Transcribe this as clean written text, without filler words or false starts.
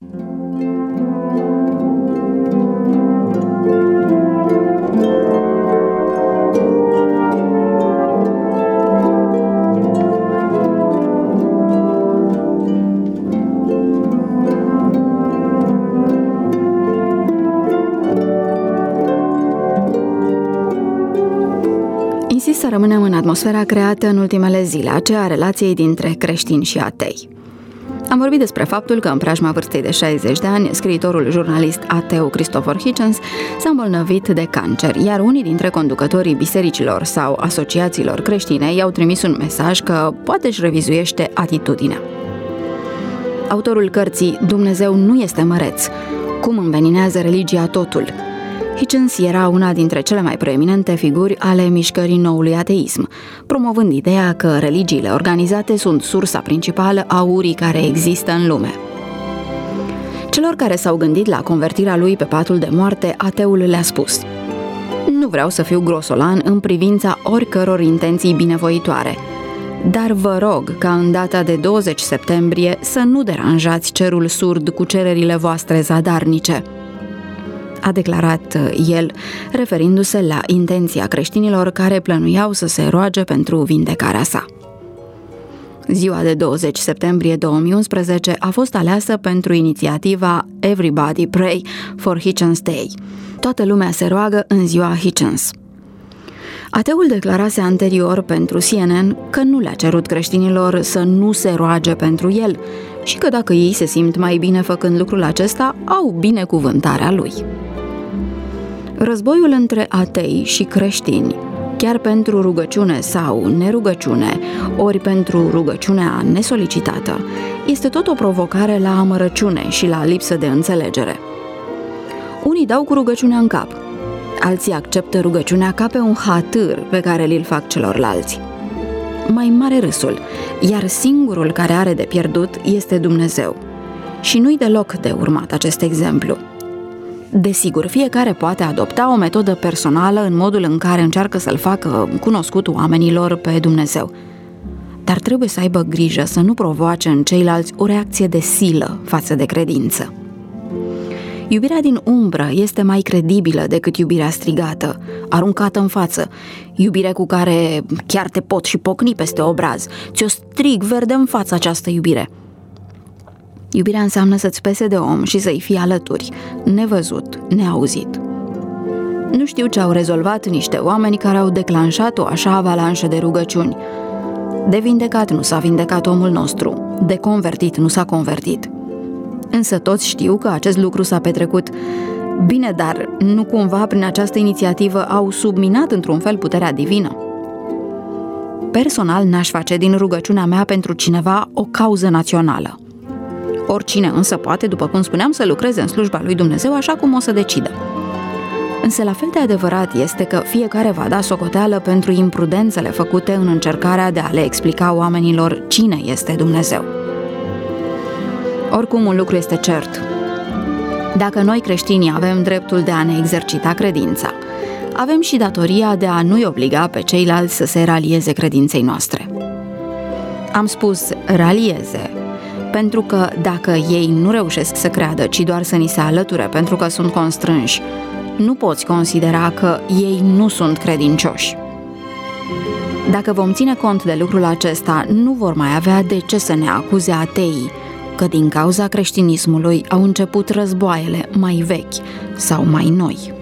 Insist să rămânem în atmosfera creată în ultimele zile, aceea a relației dintre creștini și atei. Am vorbit despre faptul că în preajma vârstei de 60 de ani, scriitorul jurnalist ateu Christopher Hitchens s-a îmbolnăvit de cancer, iar unii dintre conducătorii bisericilor sau asociațiilor creștine i-au trimis un mesaj că poate își revizuiește atitudinea. Autorul cărții Dumnezeu nu este măreț, cum înveninează religia totul. Hitchens era una dintre cele mai preeminente figuri ale mișcării noului ateism, promovând ideea că religiile organizate sunt sursa principală a urii care există în lume. Celor care s-au gândit la convertirea lui pe patul de moarte, ateul le-a spus: "Nu vreau să fiu grosolan în privința oricăror intenții binevoitoare, dar vă rog ca în data de 20 septembrie să nu deranjați cerul surd cu cererile voastre zadarnice", a declarat el, referindu-se la intenția creștinilor care plănuiau să se roage pentru vindecarea sa. Ziua de 20 septembrie 2011 a fost aleasă pentru inițiativa Everybody Pray for Hitchens Day. Toată lumea se roagă în ziua Hitchens. Ateul declarase anterior pentru CNN că nu le-a cerut creștinilor să nu se roage pentru el și că dacă ei se simt mai bine făcând lucrul acesta, au binecuvântarea lui. Războiul între atei și creștini, chiar pentru rugăciune sau nerugăciune, ori pentru rugăciunea nesolicitată, este tot o provocare la amărăciune și la lipsă de înțelegere. Unii dau cu rugăciunea în cap, alții acceptă rugăciunea ca pe un hatâr pe care îl fac celorlalți. Mai mare râsul, iar singurul care are de pierdut este Dumnezeu. Și nu-i deloc de urmat acest exemplu. Desigur, fiecare poate adopta o metodă personală în modul în care încearcă să-l facă cunoscut oamenilor pe Dumnezeu. Dar trebuie să aibă grijă să nu provoace în ceilalți o reacție de silă față de credință. Iubirea din umbră este mai credibilă decât iubirea strigată, aruncată în față, iubire cu care chiar te pot și pocni peste obraz. Ți-o strig verde în față această iubire. Iubirea înseamnă să-ți pese de om și să-i fii alături, nevăzut, neauzit. Nu știu ce au rezolvat niște oameni care au declanșat o așa avalanșă de rugăciuni. De vindecat nu s-a vindecat omul nostru, de convertit nu s-a convertit. Însă toți știu că acest lucru s-a petrecut. Bine, dar nu cumva prin această inițiativă au subminat într-un fel puterea divină? Personal n-aș face din rugăciunea mea pentru cineva o cauză națională. Oricine însă poate, după cum spuneam, să lucreze în slujba lui Dumnezeu așa cum o să decidă. Însă la fel de adevărat este că fiecare va da socoteală pentru imprudențele făcute în încercarea de a le explica oamenilor cine este Dumnezeu. Oricum, un lucru este cert. Dacă noi creștinii avem dreptul de a ne exercita credința, avem și datoria de a nu-i obliga pe ceilalți să se ralieze credinței noastre. Am spus ralieze, pentru că dacă ei nu reușesc să creadă, ci doar să ni se alăture pentru că sunt constrânși, nu poți considera că ei nu sunt credincioși. Dacă vom ține cont de lucrul acesta, nu vor mai avea de ce să ne acuze ateii că din cauza creștinismului au început războaiele mai vechi sau mai noi.